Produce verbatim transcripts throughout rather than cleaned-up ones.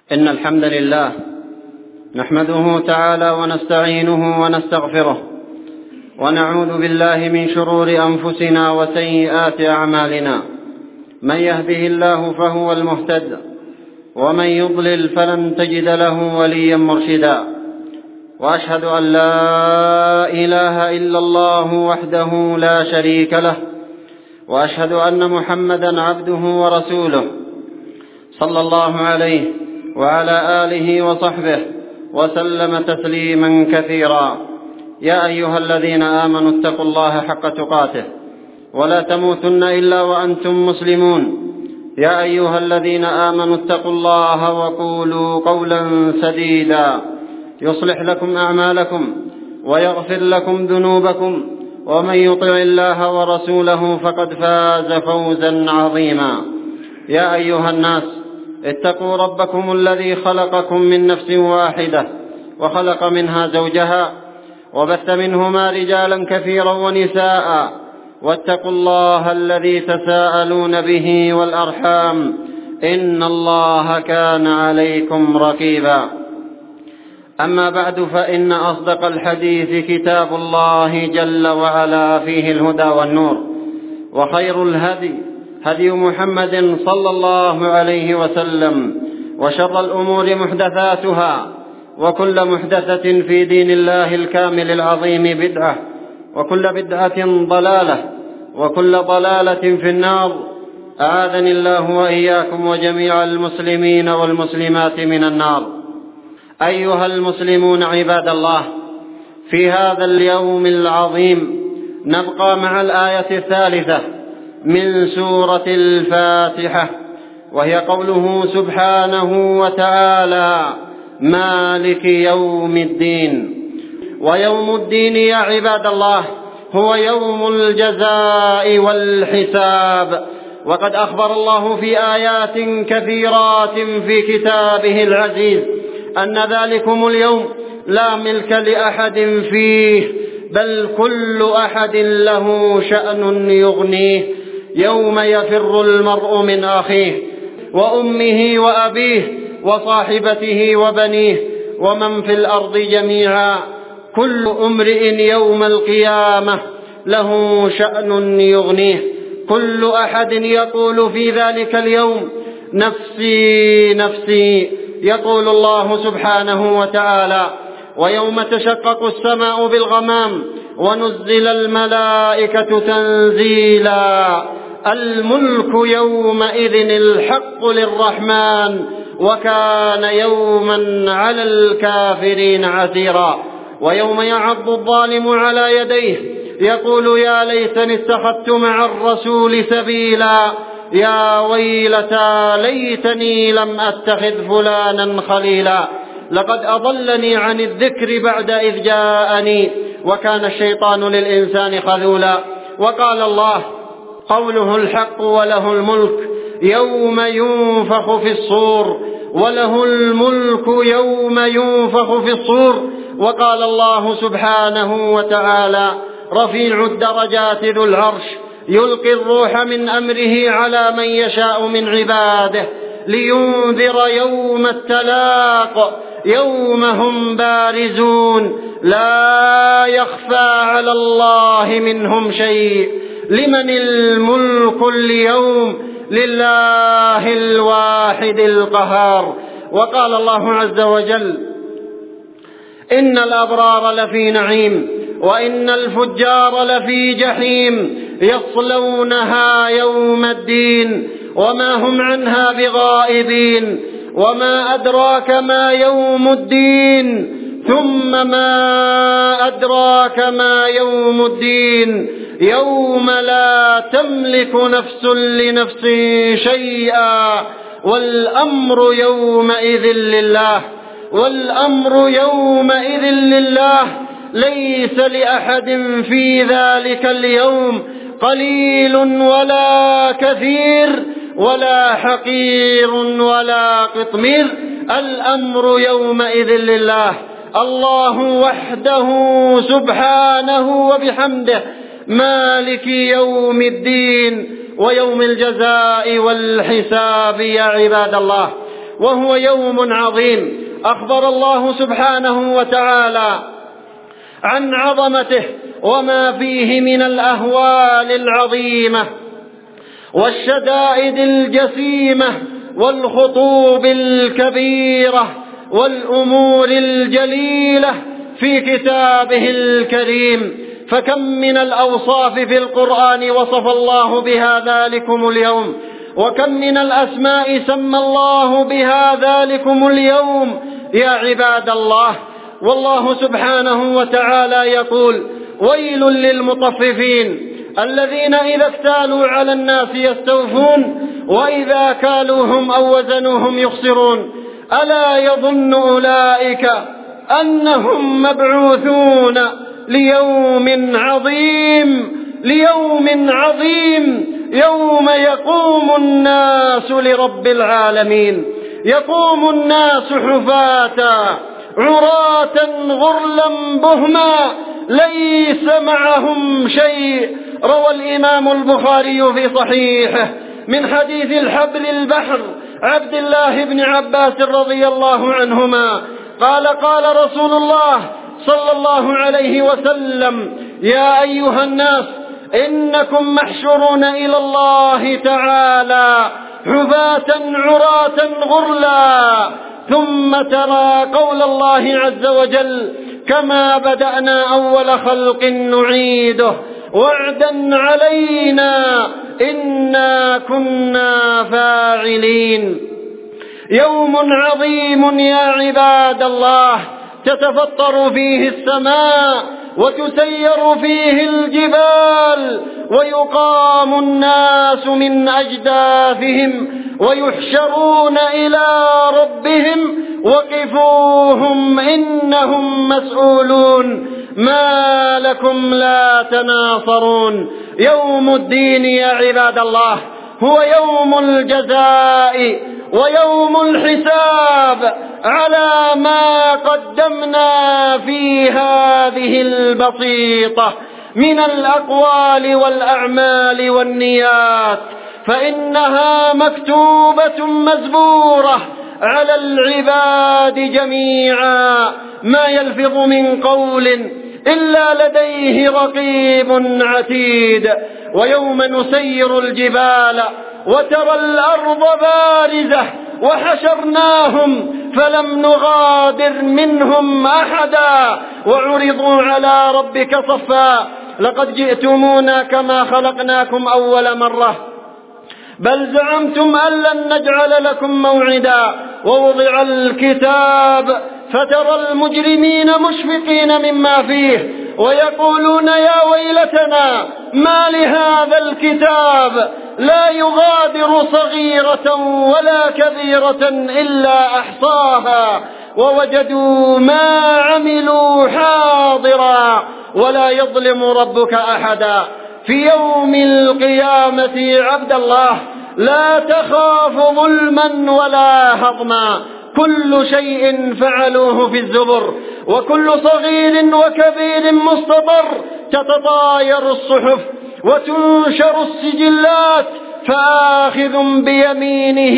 إن الحمد لله نحمده تعالى ونستعينه ونستغفره ونعوذ بالله من شرور أنفسنا وسيئات أعمالنا. من يهده الله فهو المهتد، ومن يضلل فلن تجد له وليا مرشدا. وأشهد أن لا إله إلا الله وحده لا شريك له، وأشهد أن محمدا عبده ورسوله صلى الله عليه وعلى آله وصحبه وسلم تسليما كثيرا. يا أيها الذين آمنوا اتقوا الله حق تقاته ولا تموتن إلا وأنتم مسلمون. يا أيها الذين آمنوا اتقوا الله وقولوا قولا سديدا يصلح لكم أعمالكم ويغفر لكم ذنوبكم، ومن يطع الله ورسوله فقد فاز فوزا عظيما. يا أيها الناس اتقوا ربكم الذي خلقكم من نفس واحدة وخلق منها زوجها وبث منهما رجالا كثيرا ونساء، واتقوا الله الذي تساءلون به والأرحام إن الله كان عليكم رقيبا. أما بعد، فإن أصدق الحديث كتاب الله جل وعلا فيه الهدى والنور، وخير الهدي هدي محمد صلى الله عليه وسلم، وشر الأمور محدثاتها، وكل محدثة في دين الله الكامل العظيم بدعة، وكل بدعة ضلالة، وكل ضلالة في النار. أعاذني الله وإياكم وجميع المسلمين والمسلمات من النار. أيها المسلمون عباد الله، في هذا اليوم العظيم نبقى مع الآية الثالثة من سورة الفاتحة، وهي قوله سبحانه وتعالى: مالك يوم الدين. ويوم الدين يا عباد الله هو يوم الجزاء والحساب. وقد أخبر الله في آيات كثيرات في كتابه العزيز أن ذلكم اليوم لا ملك لأحد فيه، بل كل أحد له شأن يغنيه. يوم يفر المرء من أخيه وأمه وأبيه وصاحبته وبنيه ومن في الأرض جميعا، كل امرئ يوم القيامة له شأن يغنيه. كل أحد يقول في ذلك اليوم: نفسي نفسي. يقول الله سبحانه وتعالى: ويوم تشقق السماء بالغمام ونزل الملائكة تنزيلا، الملك يومئذ الحق للرحمن وكان يوما على الكافرين عسيرا. ويوم يعض الظالم على يديه يقول: يا ليتني اتخذت مع الرسول سبيلا، يا ويلتى ليتني لم أتخذ فلانا خليلا، لقد أضلني عن الذكر بعد إذ جاءني وكان الشيطان للإنسان خذولا. وقال الله: قوله الحق وله الملك يوم ينفخ في الصور، وله الملك يوم ينفخ في الصور. وقال الله سبحانه وتعالى: رفيع الدرجات ذو العرش يلقي الروح من أمره على من يشاء من عباده لينذر يوم التلاق يوم هم بارزون لا يخفى على الله منهم شيء. لمن الملك اليوم؟ لله الواحد القهار. وقال الله عز وجل: إن الأبرار لفي نعيم وإن الفجار لفي جحيم يصلونها يوم الدين وما هم عنها بغائبين. وما أدراك ما يوم الدين، ثم ما أدراك ما يوم الدين، يوم لا تملك نفس لنفس شيئا والأمر يومئذ لله. والأمر يومئذ لله، ليس لأحد في ذلك اليوم قليل ولا كثير ولا حقير ولا قطمير، الأمر يومئذ لله. الله وحده سبحانه وبحمده مالك يوم الدين ويوم الجزاء والحساب. يا عباد الله، وهو يوم عظيم. أخبر الله سبحانه وتعالى عن عظمته وما فيه من الأهوال العظيمة والشدائد الجسيمة والخطوب الكبيرة والأمور الجليلة في كتابه الكريم. فكم من الأوصاف في القرآن وصف الله بها ذلكم اليوم، وكم من الأسماء سمى الله بها ذلكم اليوم يا عباد الله. والله سبحانه وتعالى يقول: ويل للمطففين الذين إذا اكتالوا على الناس يستوفون وإذا كالوهم أو وزنوهم يخسرون ألا يظن أولئك أنهم مبعوثون ليوم عظيم ليوم عظيم يوم يقوم الناس لرب العالمين. يقوم الناس حفاة عراة غرلا بهما ليس معهم شيء. روى الإمام البخاري في صحيحه من حديث الحبل البحر عبد الله بن عباس رضي الله عنهما قال: قال رسول الله صلى الله عليه وسلم: يا أيها الناس إنكم محشورون إلى الله تعالى حفاة عراة غرلا. ثم ترى قول الله عز وجل: كما بدأنا أول خلق نعيده وعدا علينا إنا كنا فاعلين. يوم عظيم يا عباد الله تتفطر فيه السماء وتسير فيه الجبال ويقام الناس من أجداثهم ويحشرون إلى ربهم وقفوهم إنهم مسؤولون ما لكم لا تناصرون. يوم الدين يا عباد الله هو يوم الجزاء ويوم الحساب على ما قدمنا في هذه البسيطة من الأقوال والأعمال والنيات، فإنها مكتوبة مزبورة على العباد جميعا ما يلفظ من قول إلا لديه رقيب عتيد. ويوم نسير الجبال وترى الأرض بارزة وحشرناهم فلم نغادر منهم أحدا وعرضوا على ربك صفا لقد جئتمونا كما خلقناكم أول مرة بل زعمتم أن لن نجعل لكم موعدا. ووضع الكتاب فترى المجرمين مشفقين مما فيه ويقولون يا ويلتنا ما لهذا الكتاب لا يغادر صغيرة ولا كبيرة إلا أحصاها ووجدوا ما عملوا حاضرا ولا يظلم ربك أحدا. في يوم القيامة يا عبد الله لا تخاف ظلما ولا هضما، كل شيء فعلوه في الزبر وكل صغير وكبير مستطر. تتطاير الصحف وتنشر السجلات فآخذ بيمينه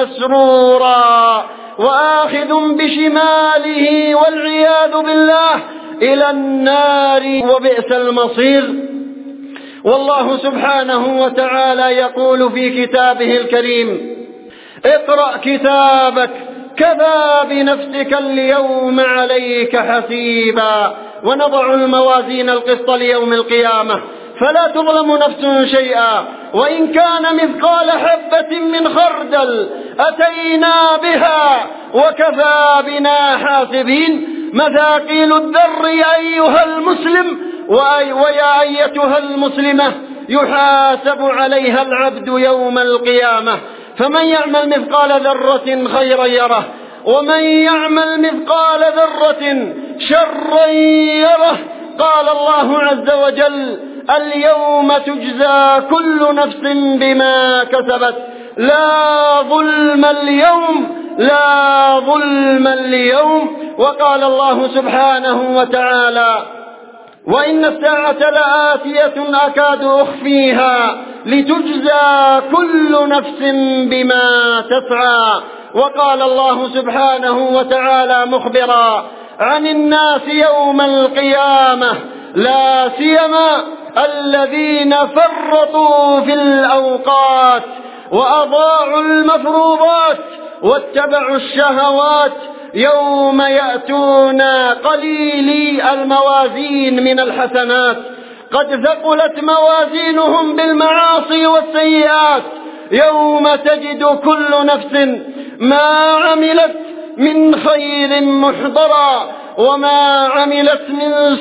مسرورا وآخذ بشماله والعياذ بالله إلى النار وبئس المصير. والله سبحانه وتعالى يقول في كتابه الكريم: اقرأ كتابك كفى بنفسك اليوم عليك حسيبا. ونضع الموازين القسط ليوم القيامة فلا تظلم نفس شيئا وإن كان مثقال حبة من خردل أتينا بها وكفى بنا حاسبين. مثاقيل الذر أيها المسلم ويا أيتها المسلمة يحاسب عليها العبد يوم القيامة، فمن يعمل مثقال ذرة خيرا يره ومن يعمل مثقال ذرة شرا يره. قال الله عز وجل: اليوم تجزى كل نفس بما كسبت لا ظلم اليوم لا ظلم اليوم. وقال الله سبحانه وتعالى: وإن الساعة لآتية أكاد أخفيها لتجزى كل نفس بما تسعى وقال الله سبحانه وتعالى مخبرا عن الناس يوم القيامة: لا سيما الذين فرطوا في الأوقات وأضاعوا المفروضات واتبعوا الشهوات يوم يأتون قليلي الموازين من الحسنات قد ثقلت موازينهم بالمعاصي والسيئات، يوم تجد كل نفس ما عملت من خير محضرا وما عملت من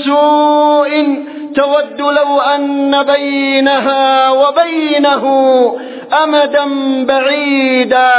سوء تود لو أن بينها وبينه أمدا بعيدا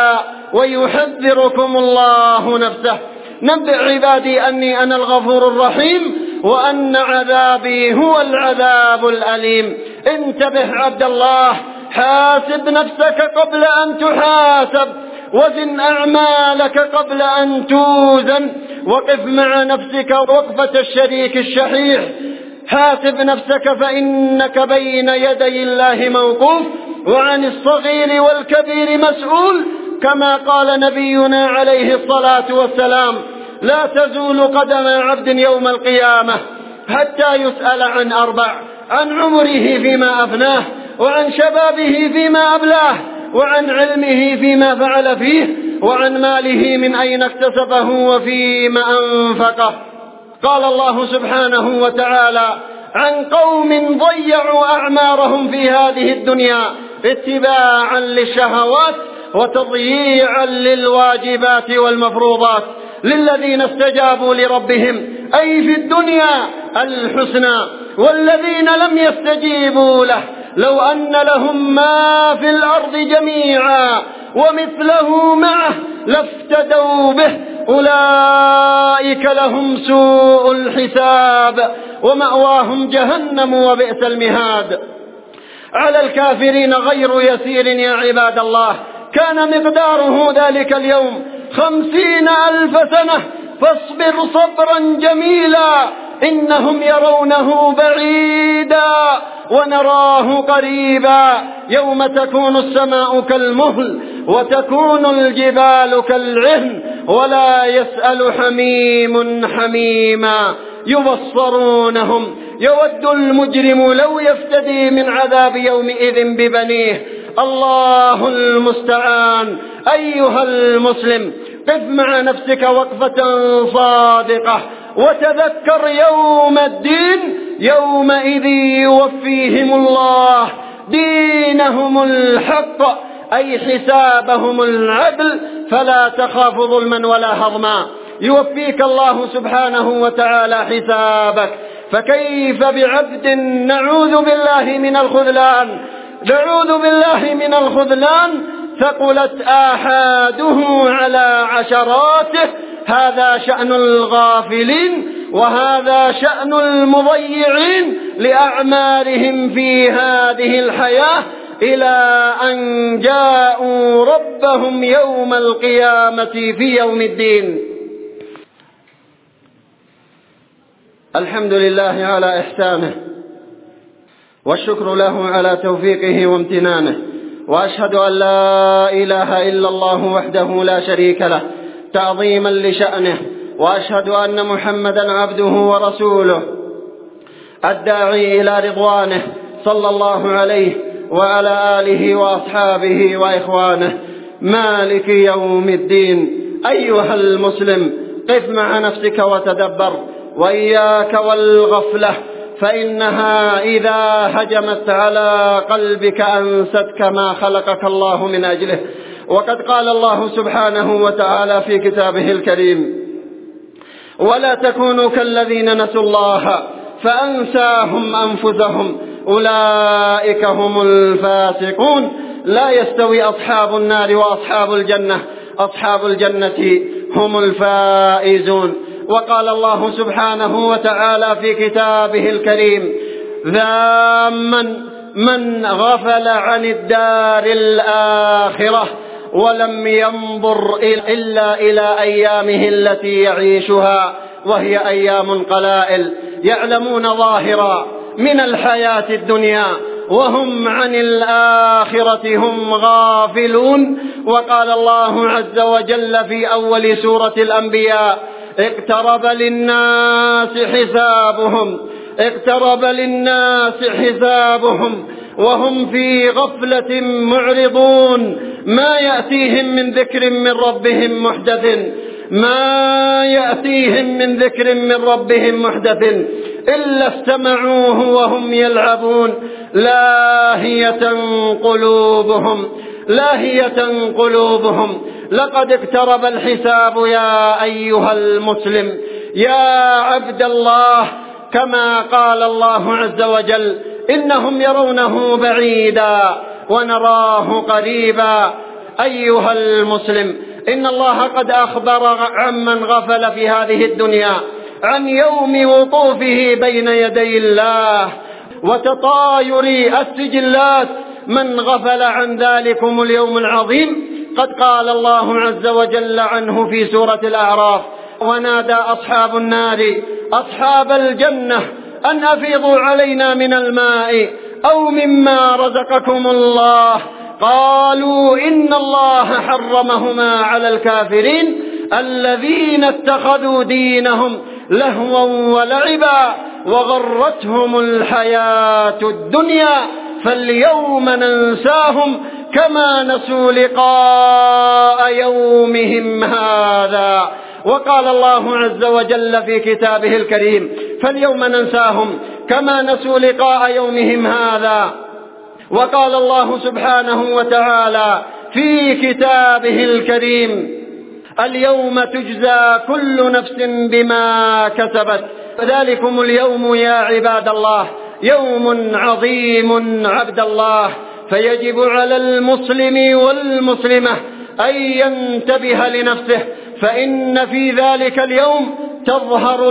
ويحذركم الله نفسه. نبئ عبادي أني أنا الغفور الرحيم وأن عذابي هو العذاب الأليم. انتبه عبد الله، حاسب نفسك قبل أن تحاسب، وزن أعمالك قبل أن توزن، وقف مع نفسك وقفة الشريك الشحيح. حاسب نفسك فإنك بين يدي الله موقوف، وعن الصغير والكبير مسؤول، كما قال نبينا عليه الصلاة والسلام: لا تزول قدم عبد يوم القيامة حتى يسأل عن أربع: عن عمره فيما أفناه، وعن شبابه فيما أبلاه، وعن علمه فيما فعل فيه، وعن ماله من أين اكتسبه وفيما أنفقه. قال الله سبحانه وتعالى عن قوم ضيعوا أعمارهم في هذه الدنيا اتباعا للشهوات وتضييعا للواجبات والمفروضات: للذين استجابوا لربهم أي في الدنيا الحسنى، والذين لم يستجيبوا له لو أن لهم ما في الأرض جميعا ومثله معه لافتدوا به أولئك لهم سوء الحساب ومأواهم جهنم وبئس المهاد. على الكافرين غير يسير يا عباد الله، كان مقداره ذلك اليوم خمسين ألف سنة، فاصبر صبرا جميلا، إنهم يرونه بعيدا ونراه قريبا، يوم تكون السماء كالمهل وتكون الجبال كالعهن ولا يسأل حميم حميما. يبصرونهم يود المجرم لو يفتدي من عذاب يومئذ ببنيه. الله المستعان. أيها المسلم، قف مع نفسك وقفة صادقة وتذكر يوم الدين، يومئذ يوفيهم الله دينهم الحق، أي حسابهم العدل، فلا تخاف ظلما ولا هضما. يوفيك الله سبحانه وتعالى حسابك، فكيف بعبد نعوذ بالله من الخذلان نعوذ بالله من الخذلان ثقلت آحاده على عشراته. هذا شأن الغافلين، وهذا شأن المضيعين لأعمارهم في هذه الحياة، إلى أن جاءوا ربهم يوم القيامة في يوم الدين. الحمد لله على إحسانه، والشكر له على توفيقه وامتنانه، وأشهد أن لا إله إلا الله وحده لا شريك له تعظيما لشأنه، وأشهد أن محمدا عبده ورسوله الداعي إلى رضوانه، صلى الله عليه وعلى آله وأصحابه وإخوانه، مالك يوم الدين. أيها المسلم، قف مع نفسك وتدبر، وإياك والغفلة، فإنها إذا هجمت على قلبك أنستك ما خلقك الله من أجله. وقد قال الله سبحانه وتعالى في كتابه الكريم: ولا تكونوا كالذين نسوا الله فأنساهم أنفسهم أولئك هم الفاسقون. لا يستوي أصحاب النار وأصحاب الجنة، أصحاب الجنة هم الفائزون. وقال الله سبحانه وتعالى في كتابه الكريم: ذاما من غفل عن الدار الآخرة ولم ينظر إلا إلى أيامه التي يعيشها، وهي أيام قلائل، يعلمون ظاهرا من الحياة الدنيا وهم عن الآخرة هم غافلون. وقال الله عز وجل في أول سورة الأنبياء: اقترب للناس حسابهم اقترب للناس حسابهم وهم في غفلة معرضون ما يأتيهم من ذكر من ربهم محدث ما يأتيهم من ذكر من ربهم محدث إلا استمعوه وهم يلعبون لاهية قلوبهم لاهية قلوبهم لقد اقترب الحساب يا أيها المسلم يا عبد الله، كما قال الله عز وجل: إنهم يرونه بعيدا ونراه قريبا. أيها المسلم، إن الله قد أخبر عمن غفل في هذه الدنيا عن يوم وقوفه بين يدي الله وتطاير السجلات من غفل عن ذلكم اليوم العظيم. قد قال الله عز وجل عنه في سورة الأعراف: ونادى أصحاب النار أصحاب الجنة أن أفيضوا علينا من الماء أو مما رزقكم الله، قالوا إن الله حرمهما على الكافرين الذين اتخذوا دينهم لهوا ولعبا وغرتهم الحياة الدنيا فاليوم ننساهم كما نسوا لقاء يومهم هذا. وقال الله عز وجل في كتابه الكريم: فاليوم ننساهم كما نسوا لقاء يومهم هذا. وقال الله سبحانه وتعالى في كتابه الكريم: اليوم تجزى كل نفس بما كسبت. ذلكم اليوم يا عباد الله يوم عظيم عبد الله، فيجب على المسلم والمسلمة أن ينتبه لنفسه، فإن في ذلك اليوم تظهر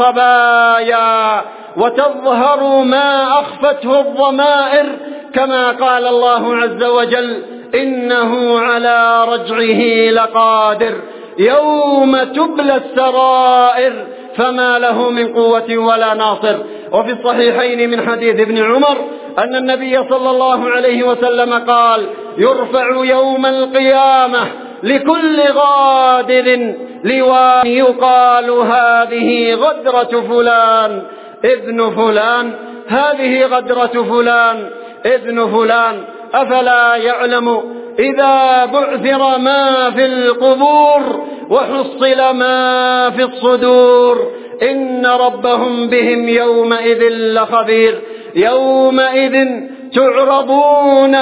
الخبايا وتظهر ما أخفته الضمائر، كما قال الله عز وجل: إنه على رجعه لقادر يوم تبلى السرائر فما له من قوة ولا ناصر. وفي الصحيحين من حديث ابن عمر أن النبي صلى الله عليه وسلم قال: يرفع يوم القيامة لكل غادر لواء يقال هذه غدرة فلان ابن فلان هذه غدرة فلان ابن فلان. أفلا يعلم إذا بعثر ما في القبور وحصل ما في الصدور إن ربهم بهم يومئذ لخبير. يومئذ تعرضون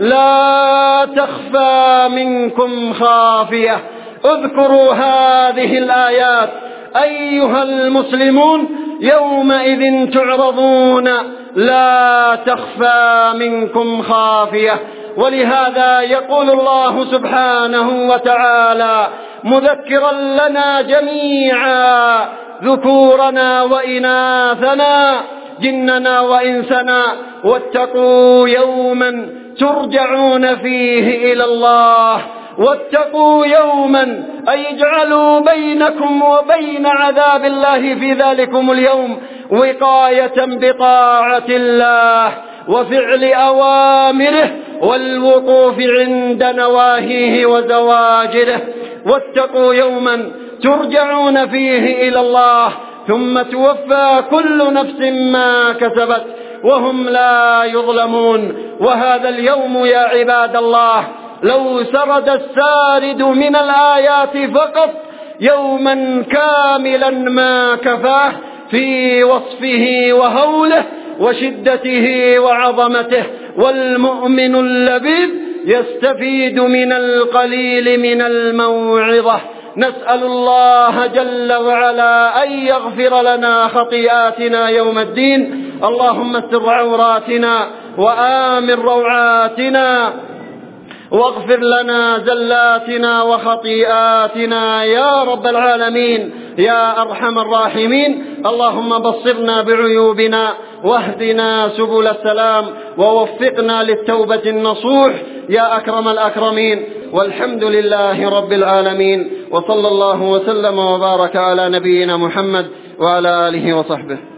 لا تخفى منكم خافية. اذكروا هذه الآيات أيها المسلمون: يومئذ تعرضون لا تخفى منكم خافية. ولهذا يقول الله سبحانه وتعالى مذكرا لنا جميعا ذكورنا وإناثنا جننا وإنسنا: واتقوا يوما ترجعون فيه إلى الله واتقوا يوما أي اجعلوا بينكم وبين عذاب الله في ذلكم اليوم وقاية بطاعة الله وفعل أوامره والوقوف عند نواهيه وزواجره. واتقوا يوما ترجعون فيه إلى الله ثم توفى كل نفس ما كسبت وهم لا يظلمون. وهذا اليوم يا عباد الله لو سرد السارد من الآيات فقط يوما كاملا ما كفاه في وصفه وهوله وشدته وعظمته. والمؤمن اللبيب يستفيد من القليل من الموعظة. نسأل الله جل وعلا أن يغفر لنا خطيئاتنا يوم الدين. اللهم استر عوراتنا وآمن روعاتنا واغفر لنا زلاتنا وخطيئاتنا يا رب العالمين يا أرحم الراحمين. اللهم بصرنا بعيوبنا واهدنا سبل السلام ووفقنا للتوبة النصوح يا أكرم الأكرمين. والحمد لله رب العالمين، وصلى الله وسلم وبارك على نبينا محمد وعلى آله وصحبه.